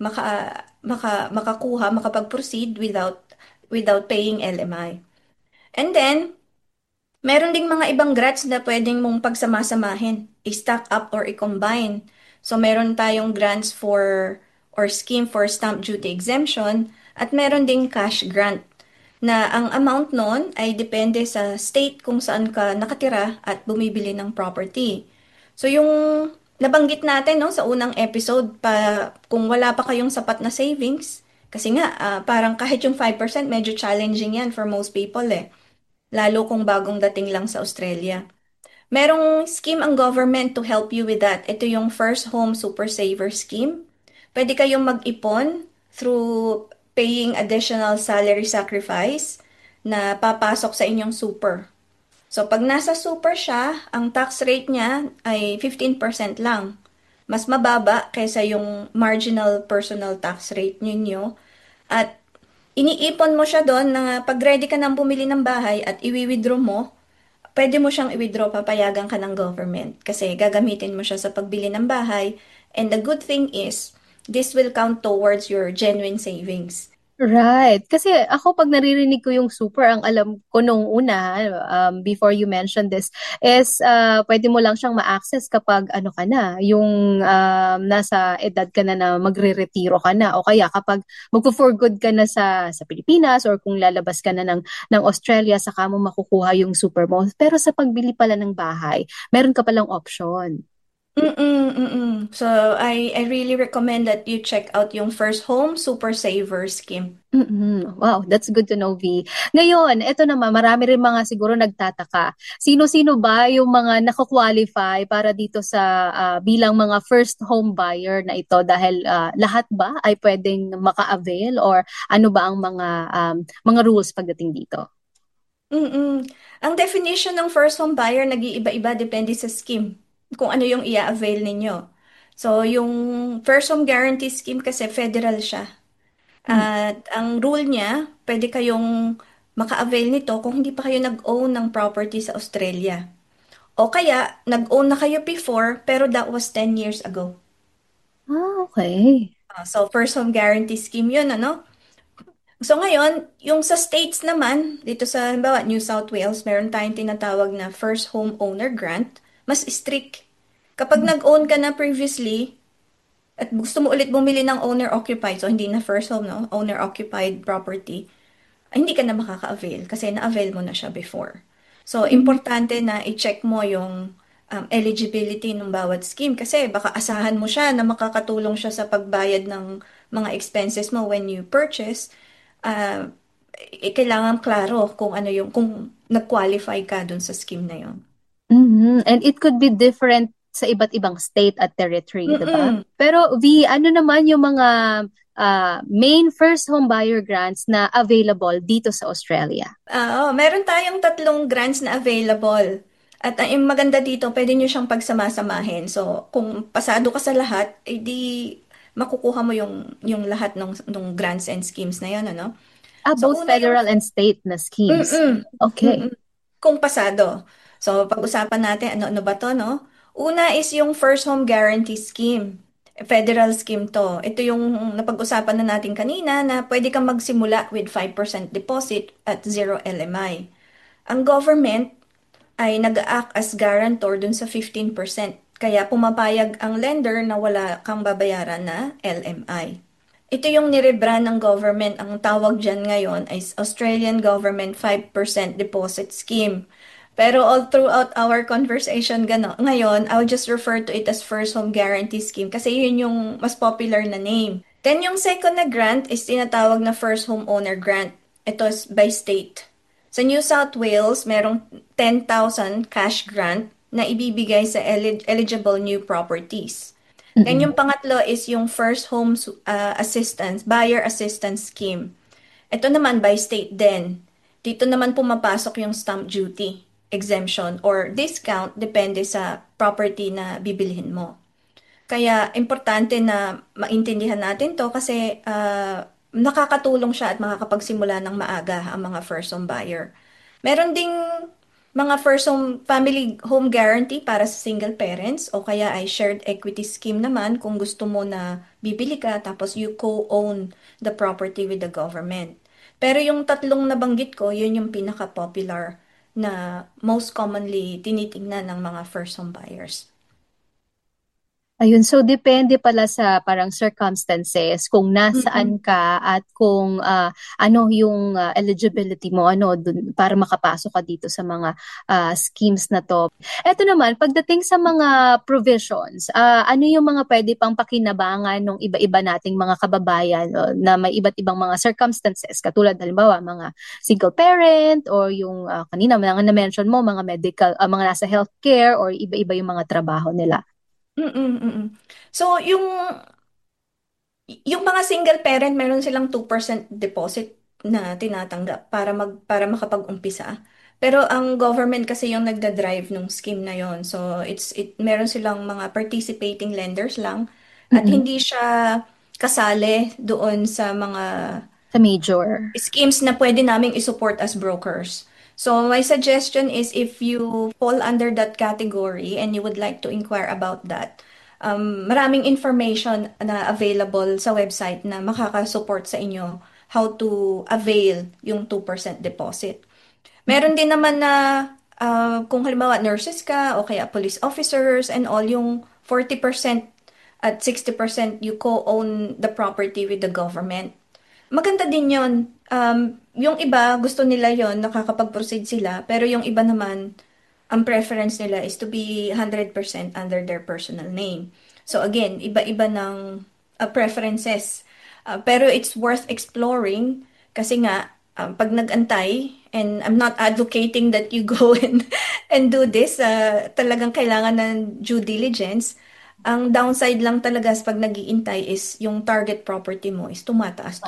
makapag-proceed without paying LMI. And then, meron ding mga ibang grants na pwedeng mong pagsamasamahin, i-stack up or i-combine. So, meron tayong grants or scheme for stamp duty exemption at meron ding cash grant na ang amount nun ay depende sa state kung saan ka nakatira at bumibili ng property. So, yung nabanggit natin no, sa unang episode, kung wala pa kayong sapat na savings, kasi nga, parang kahit yung 5%, medyo challenging yan for most people eh. Lalo kung bagong dating lang sa Australia. Merong scheme ang government to help you with that. Ito yung First Home Super Saver Scheme. Pwede kayong mag-ipon through paying additional salary sacrifice na papasok sa inyong super. So, pag nasa super siya, ang tax rate niya ay 15% lang. Mas mababa kaysa yung marginal personal tax rate ninyo. At iniipon mo siya doon na pag ready ka nang bumili ng bahay at i-withdraw mo, pwede mo siyang i-withdraw, papayagan ka ng government kasi gagamitin mo siya sa pagbili ng bahay. And the good thing is, this will count towards your genuine savings. Right. Kasi ako pag naririnig ko yung super, ang alam ko nung una, before you mentioned this, is pwede mo lang siyang ma-access kapag ano ka na, yung nasa edad ka na magre-retiro ka na, o kaya kapag magpo-for good ka na sa Pilipinas, or kung lalabas ka na ng Australia, saka mo makukuha yung super mo. Pero sa pagbili pala ng bahay, meron ka palang option. So, I really recommend that you check out yung First Home Super Saver Scheme. Wow, that's good to know, V. Ngayon, eto naman, marami rin mga siguro nagtataka. Sino-sino ba yung mga nakakwalify para dito sa bilang mga first home buyer na ito? Dahil lahat ba ay pwedeng maka-avail, or ano ba ang mga rules pagdating dito? Ang definition ng first home buyer nag-iiba-iba depende sa scheme, kung ano yung i-avail ninyo. So, yung First Home Guarantee Scheme kasi federal siya. At ang rule niya, pwede kayong maka-avail nito kung hindi pa kayo nag-own ng property sa Australia. O kaya, nag-own na kayo before, pero that was 10 years ago. Okay. So, First Home Guarantee Scheme yun, ano? So ngayon, yung sa states naman, dito sa halimbawa, New South Wales, meron tayong tinatawag na First Home Owner Grant. Mas strict. Kapag nag-own ka na previously, at gusto mo ulit bumili ng owner-occupied, so hindi na first home, no? Owner-occupied property, ay hindi ka na makaka-avail kasi na-avail mo na siya before. So, importante na i-check mo yung eligibility ng bawat scheme kasi baka asahan mo siya na makakatulong siya sa pagbayad ng mga expenses mo when you purchase. Kailangan klaro kung ano yung, kung nag-qualify ka dun sa scheme na yun. And it could be different sa iba't ibang state at territory, diba? Pero V, ano naman yung mga main first home buyer grants na available dito sa Australia? Meron tayong 3 grants na available. At yung maganda dito, pwede nyo siyang pagsamasamahin. So, kung pasado ka sa lahat, edi makukuha mo yung lahat ng grants and schemes na yun, ano? So, both federal and state na schemes. Okay. Kung pasado. So, pag-usapan natin, ano ba to, no? Una is yung First Home Guarantee Scheme. Federal scheme to. Ito yung napag-usapan na natin kanina na pwede kang magsimula with 5% deposit at 0 LMI. Ang government ay nag-act as guarantor dun sa 15%. Kaya pumapayag ang lender na wala kang babayaran na LMI. Ito yung nirebrand ng government. Ang tawag dyan ngayon ay Australian Government 5% Deposit Scheme. Pero all throughout our conversation ngayon, I'll just refer to it as First Home Guarantee Scheme kasi yun yung mas popular na name. Then yung second na grant is tinatawag na First Home Owner Grant. Ito is by state. Sa New South Wales, merong 10,000 cash grant na ibibigay sa eligible new properties. Then yung pangatlo is yung First Home Assistance, Buyer Assistance Scheme. Ito naman by state din. Dito naman pumapasok yung stamp duty exemption or discount depende sa property na bibilhin mo. Kaya importante na maintindihan natin to kasi nakakatulong siya at makakapagsimula ng maaga ang mga first home buyer. Meron ding mga first home family home guarantee para sa single parents o kaya ay shared equity scheme naman kung gusto mo na bibili ka tapos you co-own the property with the government. Pero yung tatlong nabanggit ko, yun yung pinaka-popular na most commonly tinitingnan ng mga first home buyers. Ayun, so depende pala sa parang circumstances kung nasaan ka at kung ano yung eligibility mo dun, para makapasok ka dito sa mga schemes na to. Eto naman, pagdating sa mga provisions, ano yung mga pwede pang pakinabangan ng iba-iba nating mga kababayan na may iba't ibang mga circumstances, katulad halimbawa mga single parent or yung kanina mga na-mention mo, mga medical, mga nasa healthcare or iba-iba yung mga trabaho nila. So, yung mga single parent, meron silang 2% deposit na tinatanggap para makapag-umpisa. Pero ang government kasi yung nagda-drive ng scheme na yon. So, meron silang mga participating lenders lang at hindi siya kasali doon sa mga major schemes na pwede naming isupport as brokers. So my suggestion is if you fall under that category and you would like to inquire about that, maraming information na available sa website na makaka-support sa inyo how to avail yung 2% deposit. Meron din naman na kung halimbawa nurses ka o kaya police officers and all, yung 40% at 60% you co-own the property with the government. Maganda din yun. Yung iba, gusto nila yon, nakakapag-proceed sila. Pero yung iba naman, ang preference nila is to be 100% under their personal name. So again, iba-iba ng preferences. Pero it's worth exploring kasi nga, pag nag-antay, and I'm not advocating that you go and do this, talagang kailangan ng due diligence. Ang downside lang talaga pag nag-iintay is yung target property mo is tumataas.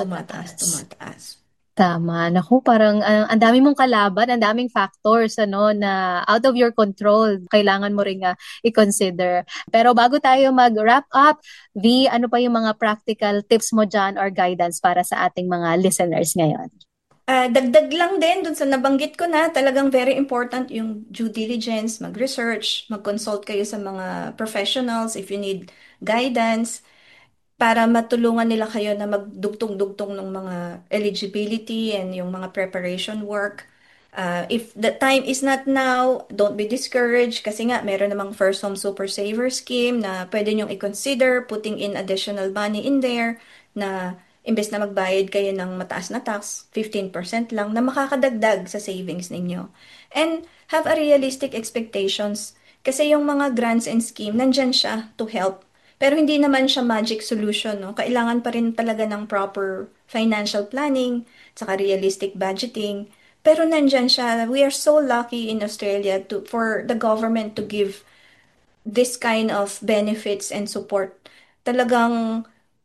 Tama. Naku, parang ang dami mong kalaban, ang daming factors na out of your control. Kailangan mo ring i-consider. Pero bago tayo mag-wrap up, V, ano pa yung mga practical tips mo dyan or guidance para sa ating mga listeners ngayon? Dagdag lang din dun sa nabanggit ko na, talagang very important yung due diligence, mag-research, mag-consult kayo sa mga professionals if you need guidance para matulungan nila kayo na magdugtong-dugtong ng mga eligibility and yung mga preparation work. If the time is not now, don't be discouraged kasi nga meron namang First Home Super Saver Scheme na pwede nyong i-consider putting in additional money in there na imbes na magbayad kayo ng mataas na tax, 15% lang, na makakadagdag sa savings ninyo. And have a realistic expectations. Kasi yung mga grants and scheme, nandyan siya to help. Pero hindi naman siya magic solution. No? Kailangan pa rin talaga ng proper financial planning, saka realistic budgeting. Pero nandyan siya. We are so lucky in Australia for the government to give this kind of benefits and support. Talagang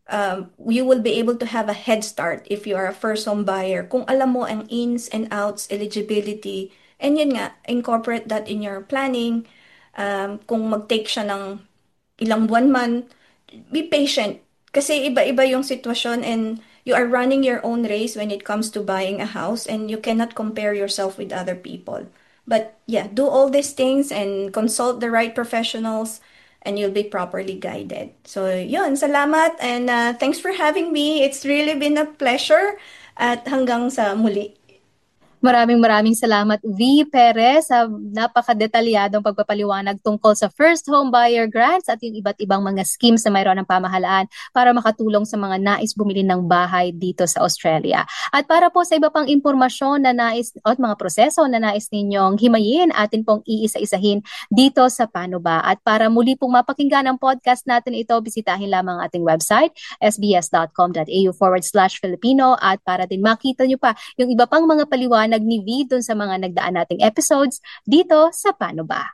you will be able to have a head start if you are a first home buyer. Kung alam mo ang ins and outs, eligibility, and yun nga, incorporate that in your planning. Kung mag-take siya ng ilang buwan man, be patient. Kasi iba-iba yung sitwasyon and you are running your own race when it comes to buying a house and you cannot compare yourself with other people. But yeah, do all these things and consult the right professionals and you'll be properly guided. So, yun, salamat and thanks for having me. It's really been a pleasure at hanggang sa muli. Maraming salamat, V. Perez, sa napakadetalyadong pagpapaliwanag tungkol sa first home buyer grants at yung iba't ibang mga schemes na mayroon ng pamahalaan para makatulong sa mga nais bumili ng bahay dito sa Australia. At para po sa iba pang impormasyon na nais at mga proseso na nais ninyong himayin, atin pong iisa-isahin dito sa Paano Ba? At para muli pong mapakinggan ang podcast natin ito, bisitahin lamang ating website, sbs.com.au/Filipino, at para din makita nyo pa yung iba pang mga paliwanag ni V dun sa mga nagdaan nating episodes dito sa Paano Ba?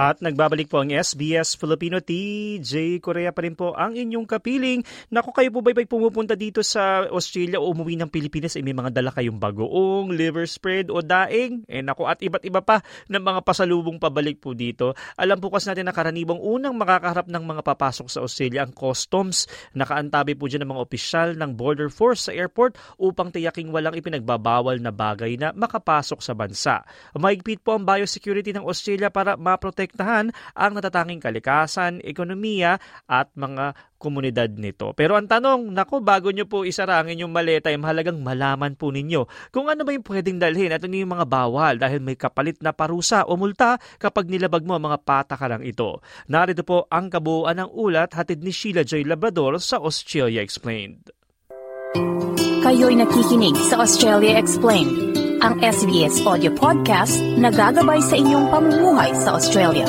At nagbabalik po ang SBS Filipino. TJ Korea pa rin po ang inyong kapiling. Naku, kayo po ba'y pumupunta dito sa Australia o umuwi ng Pilipinas, may mga dala kayong bagoong, liver spread o daing? Naku, at iba't iba pa ng mga pasalubong pabalik po dito. Alam po kasi natin na karaniwang unang makakaharap ng mga papasok sa Australia ang customs. Nakaantabi po dyan ng mga opisyal ng Border Force sa airport upang tiyaking walang ipinagbabawal na bagay na makapasok sa bansa. Mahigpit po ang biosecurity ng Australia para maprotektahan ang natatanging kalikasan, ekonomiya at mga komunidad nito. Pero ang tanong, naku, bago nyo po isara ang inyong maleta, ay mahalagang malaman po ninyo kung ano ba yung pwedeng dalhin at ano yung mga bawal dahil may kapalit na parusa o multa kapag nilabag mo ang mga patakaran ito. Narito po ang kabuuan ng ulat hatid ni Sheila Joy Labrador sa Australia Explained. Kayo'y nakikinig sa Australia Explained, ang SBS audio podcast na gagabay sa inyong pamumuhay sa Australia.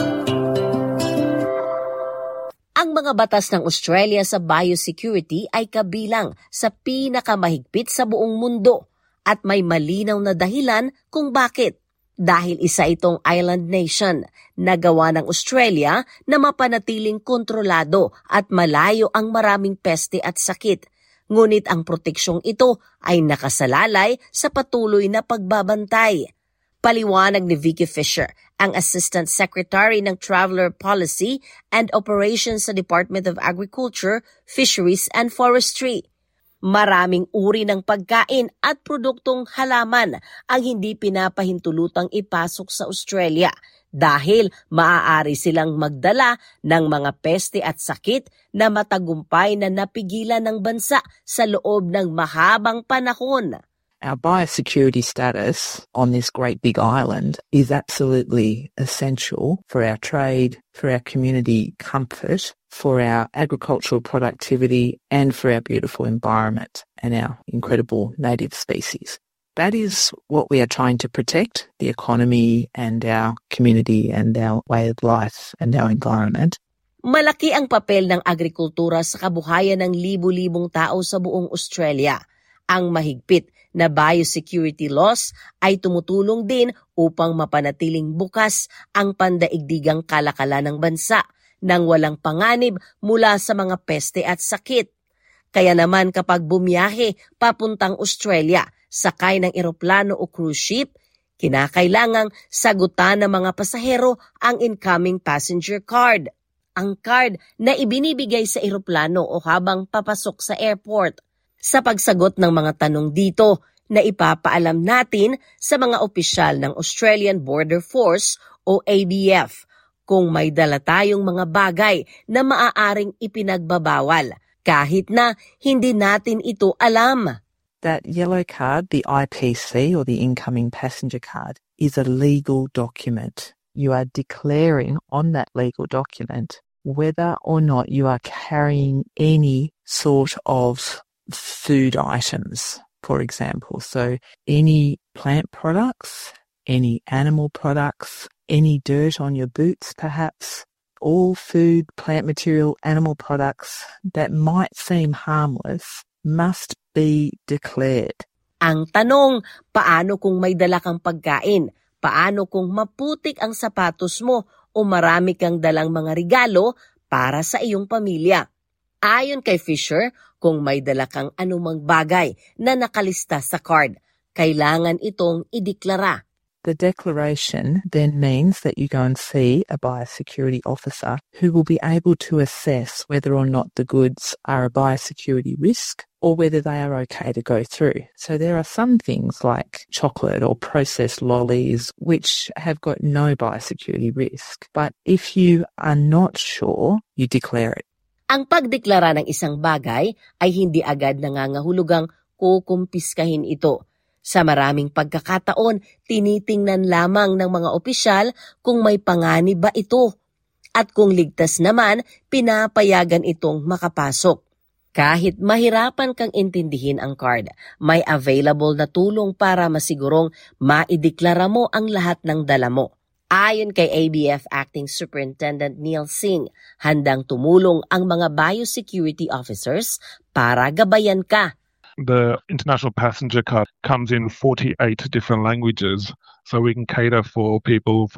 Ang mga batas ng Australia sa biosecurity ay kabilang sa pinakamahigpit sa buong mundo at may malinaw na dahilan kung bakit. Dahil isa itong island nation na gawa ng Australia na mapanatiling kontrolado at malayo ang maraming peste at sakit. Ngunit ang proteksyong ito ay nakasalalay sa patuloy na pagbabantay. Paliwanag ni Vicky Fisher, ang Assistant Secretary ng Traveller Policy and Operations sa Department of Agriculture, Fisheries and Forestry. Maraming uri ng pagkain at produktong halaman ang hindi pinapahintulutang ipasok sa Australia dahil maaari silang magdala ng mga peste at sakit na matagumpay na napigilan ng bansa sa loob ng mahabang panahon. Our biosecurity status on this great big island is absolutely essential for our trade, for our community comfort, for our agricultural productivity, and for our beautiful environment and our incredible native species. That is what we are trying to protect, the economy and our community and our way of life and our environment. Malaki ang papel ng agrikultura sa kabuhayan ng libu-libong tao sa buong Australia. Ang mahigpit na biosecurity laws ay tumutulong din upang mapanatiling bukas ang pandaigdigang kalakalan ng bansa nang walang panganib mula sa mga peste at sakit. Kaya naman kapag bumiyahe papuntang Australia, sakay ng eroplano o cruise ship, kinakailangang sagutan ng mga pasahero ang incoming passenger card. Ang card na ibinibigay sa eroplano o habang papasok sa airport. Sa pagsagot ng mga tanong dito, na ipapaalam natin sa mga opisyal ng Australian Border Force o ABF kung may dala tayong mga bagay na maaaring ipinagbabawal kahit na hindi natin ito alam. That yellow card, the IPC or the incoming passenger card, is a legal document. You are declaring on that legal document whether or not you are carrying any sort of food items, for example. So any plant products, any animal products, any dirt on your boots perhaps, all food, plant material, animal products that might seem harmless must be declared. Ang tanong, paano kung may dala kang pagkain? Paano kung maputik ang sapatos mo o marami kang dalang mga regalo para sa iyong pamilya? Ayon kay Fisher, kung may dala kang anumang bagay na nakalista sa card, kailangan itong ideklara. The declaration then means that you go and see a biosecurity officer who will be able to assess whether or not the goods are a biosecurity risk or whether they are okay to go through. So there are some things like chocolate or processed lollies which have got no biosecurity risk. But if you are not sure, you declare it. Ang pagdeklara ng isang bagay ay hindi agad nangangahulugang kukumpiskahin ito. Sa maraming pagkakataon, tinitingnan lamang ng mga opisyal kung may panganib ba ito. At kung ligtas naman, pinapayagan itong makapasok. Kahit mahirapan kang intindihin ang card, may available na tulong para masigurong maideklara mo ang lahat ng dala mo. Ayon kay ABF Acting Superintendent Neil Singh, handang tumulong ang mga biosecurity officers para gabayan ka. The international passenger card comes in 48 different languages, so we can cater for people from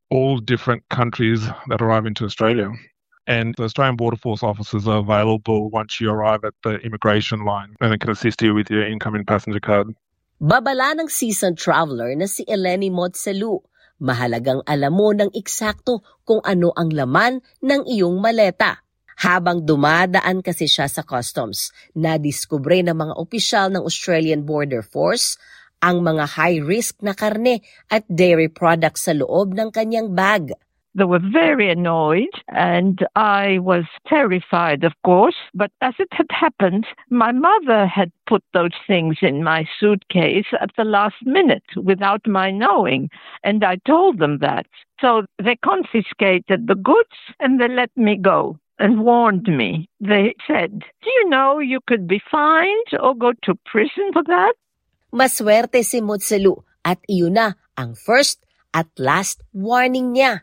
all different countries that arrive into Australia. And the Australian Border Force officers are available once you arrive at the immigration line and they can assist you with your incoming passenger card. Babala ng seasoned traveler na si Eleni Motselu. Mahalagang alam mo ng eksakto kung ano ang laman ng iyong maleta. Habang dumadaan kasi siya sa customs, nadiskubre ng mga opisyal ng Australian Border Force ang mga high-risk na karne at dairy products sa loob ng kanyang bag. They were very annoyed and I was terrified, of course. But as it had happened, my mother had put those things in my suitcase at the last minute without my knowing. And I told them that. So they confiscated the goods and they let me go and warned me. They said, do you know you could be fined or go to prison for that? Maswerte si Motselu at iyon na ang first at last warning niya.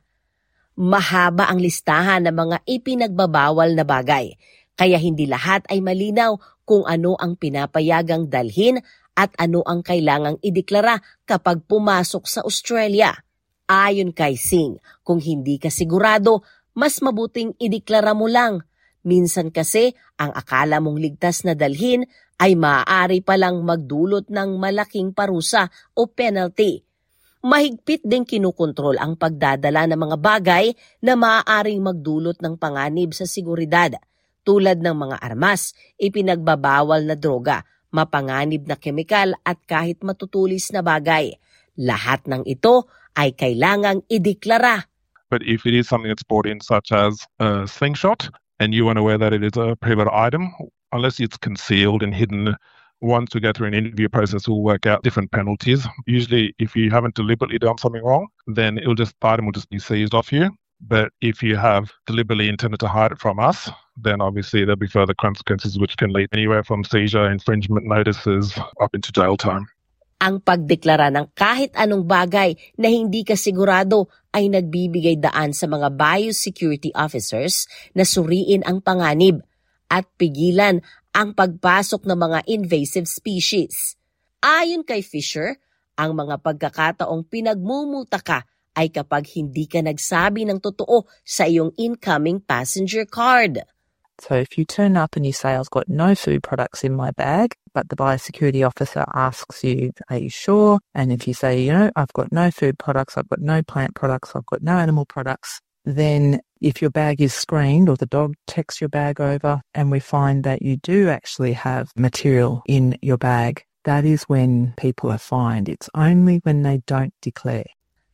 Mahaba ang listahan ng mga ipinagbabawal na bagay, kaya hindi lahat ay malinaw kung ano ang pinapayagang dalhin at ano ang kailangang ideklara kapag pumasok sa Australia. Ayon kay Singh, kung hindi ka sigurado, mas mabuting ideklara mo lang. Minsan kasi ang akala mong ligtas na dalhin ay maaari palang magdulot ng malaking parusa o penalty. Mahigpit din kinukontrol ang pagdadala ng mga bagay na maaaring magdulot ng panganib sa seguridad, tulad ng mga armas, ipinagbabawal na droga, mapanganib na kemikal at kahit matutulis na bagay. Lahat ng ito ay kailangang ideklara. But if it is something that's brought in, such as a slingshot, and you are aware that it is a prohibited item, unless it's concealed and hidden, once we go through an interview process, we'll work out different penalties. Usually, if you haven't deliberately done something wrong, then the item will just be seized off you. But if you have deliberately intended to hide it from us, then obviously there'll be further consequences which can lead anywhere from seizure, infringement notices, up into jail time. Ang pagdeklara ng kahit anong bagay na hindi ka sigurado ay nagbibigay daan sa mga biosecurity officers na suriin ang panganib at pigilan ang pagpasok ng mga invasive species. Ayon kay Fisher, ang mga pagkakataong pinagmumuta ka ay kapag hindi ka nagsabi ng totoo sa iyong incoming passenger card. So if you turn up and you say, I've got no food products in my bag, but the biosecurity officer asks you, are you sure? And if you say, I've got no food products, I've got no plant products, I've got no animal products, then if your bag is screened or the dog checks your bag over and we find that you do actually have material in your bag, that is when people are fined. It's only when they don't declare.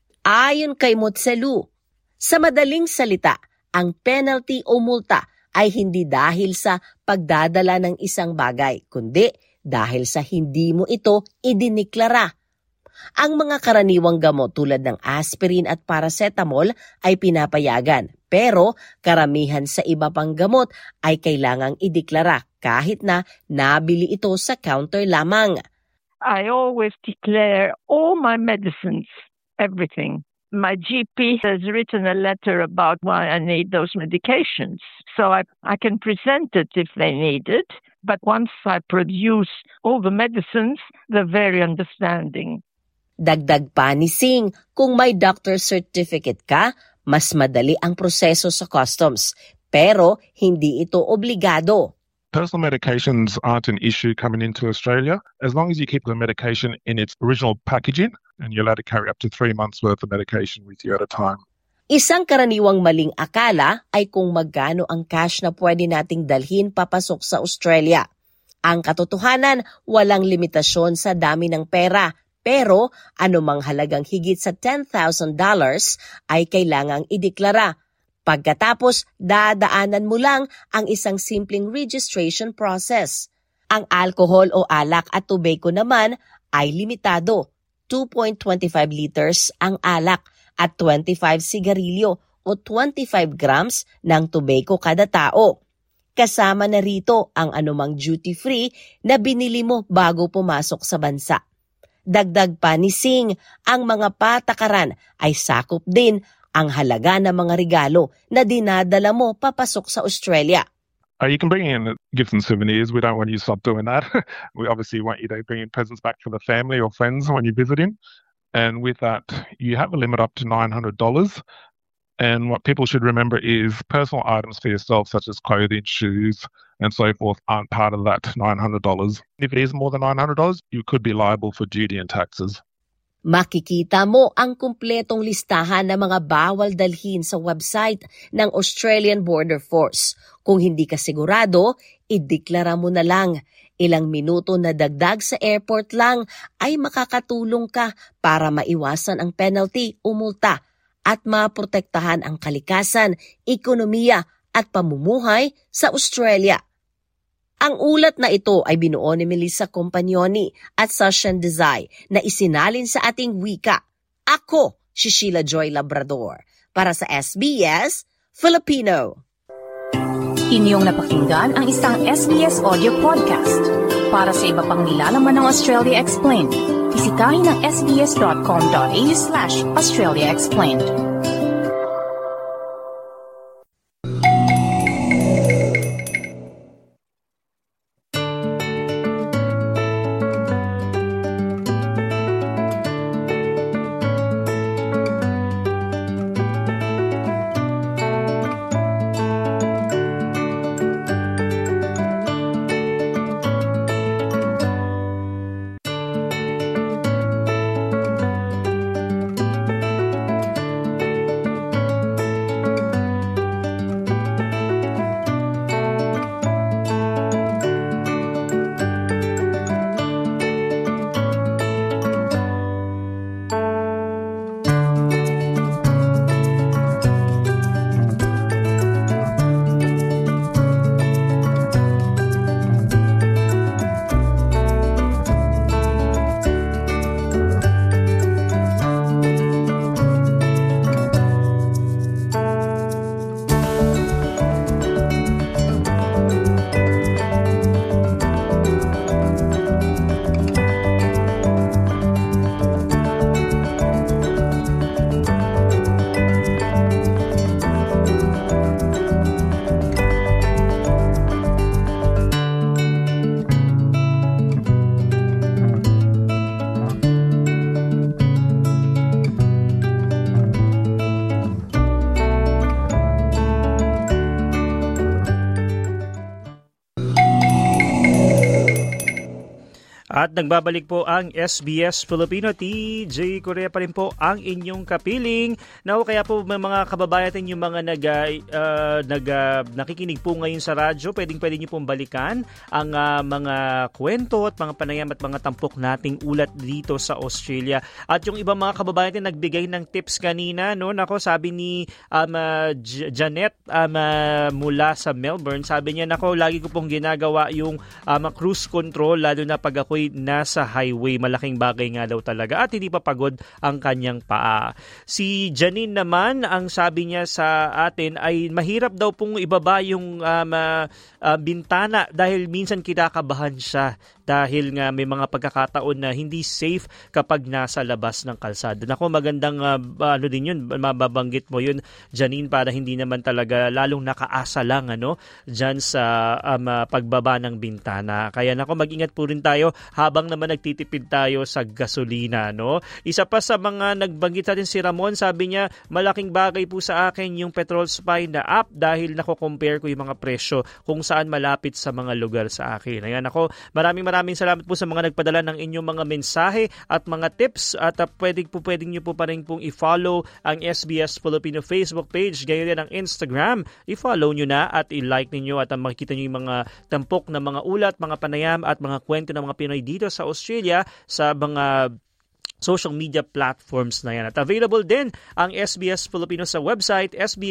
Ayon kay Motselu, sa madaling salita, ang penalty o multa ay hindi dahil sa pagdadala ng isang bagay, kundi dahil sa hindi mo ito idineklara. Ang mga karaniwang gamot tulad ng aspirin at paracetamol ay pinapayagan, pero karamihan sa iba pang gamot ay kailangang ideklara kahit na nabili ito sa counter lamang. I always declare all my medicines, everything. My GP has written a letter about why I need those medications. So I can present it if they need it. But once I produce all the medicines, they're very understanding. Dagdag pa ni Singh, kung may doctor's certificate ka, mas madali ang proseso sa customs. Pero hindi ito obligado. Personal medications aren't an issue coming into Australia. As long as you keep the medication in its original packaging, and you're allowed to carry up to 3 months' worth of medication with you at a time. Isang karaniwang maling akala ay kung magkano ang cash na pwede nating dalhin papasok sa Australia. Ang katotohanan, walang limitasyon sa dami ng pera, pero anumang halagang higit sa $10,000 ay kailangang ideklara. Pagkatapos, dadaanan mo lang ang isang simpleng registration process. Ang alcohol o alak at tobacco naman ay limitado. 2.25 liters ang alak at 25 sigarilyo o 25 grams ng tobacco kada tao. Kasama na rito ang anumang duty-free na binili mo bago pumasok sa bansa. Dagdag pa ni Singh, ang mga patakaran ay sakop din ang halaga ng mga regalo na dinadala mo papasok sa Australia. You can bring in gifts and souvenirs. We don't want you to stop doing that. We obviously want you to bring in presents back for the family or friends when you visit in. And with that, you have a limit up to $900. And what people should remember is personal items for yourself, such as clothing, shoes, and so forth, aren't part of that $900. If it is more than $900, you could be liable for duty and taxes. Makikita mo ang kumpletong listahan ng mga bawal dalhin sa website ng Australian Border Force. Kung hindi ka sigurado, ideklara mo na lang. Ilang minuto na dagdag sa airport lang ay makakatulong ka para maiwasan ang penalty o multa at maprotektahan ang kalikasan, ekonomiya at pamumuhay sa Australia. Ang ulat na ito ay binuo ni Melissa Compagnoni at Sashan Desai na isinalin sa ating wika. Ako, si Sheila Joy Labrador, para sa SBS Filipino. Inyong napakinggan ang isang SBS audio podcast. Para sa iba pang nilalaman ng Australia Explained, bisitahin ang sbs.com.au/Australia Explained. At nagbabalik po ang SBS Filipino. TJ Korea pa rin po ang inyong kapiling. Now, kaya po may mga kababayan natin yung mga nakikinig po ngayon sa radyo, pwede nyo pong balikan ang mga kwento at mga panayam at mga tampok nating ulat dito sa Australia. At yung ibang mga kababayan natin nagbigay ng tips kanina, no? Nako, sabi ni Janet mula sa Melbourne, sabi niya, nako, lagi ko pong ginagawa yung cruise control, lalo na pag ako'y nasa highway. Malaking bagay nga daw talaga at hindi pa pagod ang kanyang paa. Si Janine naman, ang sabi niya sa atin ay mahirap daw pong ibaba yung bintana dahil minsan kinakabahan siya dahil nga may mga pagkakataon na hindi safe kapag nasa labas ng kalsada. Nako, magandang din yun, mababanggit mo yun, Janine, para hindi naman talaga lalong nakaasa lang dyan sa pagbaba ng bintana. Kaya nako, mag-ingat po rin tayo habang naman nagtitipid tayo sa gasolina. No? Isa pa sa mga nagbanggit natin si Ramon, sabi niya, malaking bagay po sa akin yung Petrol Spy na app dahil nako-compare ko yung mga presyo kung saan malapit sa mga lugar sa akin. Ayan, ako, maraming salamat po sa mga nagpadala ng inyong mga mensahe at mga tips at pwedeng nyo po pa rin pong i-follow ang SBS Filipino Facebook page, gayon din ang Instagram. I-follow nyo na at i-like ninyo at makikita nyo yung mga tampok na mga ulat, mga panayam at mga kwento ng mga Pinoy dito sa Australia sa mga social media platforms na yan. At available din ang SBS Filipino sa website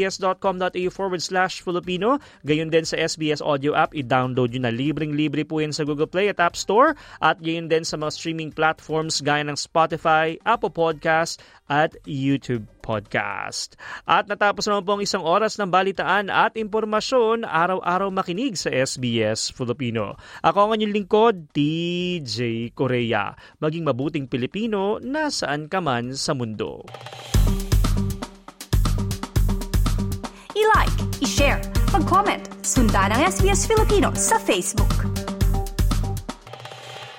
sbs.com.au/Filipino. Gayon din sa SBS audio app, i-download nyo na. Libreng-libre po yan sa Google Play at App Store. At gayon din sa mga streaming platforms gaya ng Spotify, Apple Podcast at YouTube Podcast. At natapos naman po ang isang oras ng balitaan at impormasyon, araw-araw makinig sa SBS Filipino. Ako ang inyong lingkod, TJ Korea. Maging mabuting Pilipino nasaan ka man sa mundo. I-like, i-share, mag-comment, sundan ang SBS Filipino sa Facebook.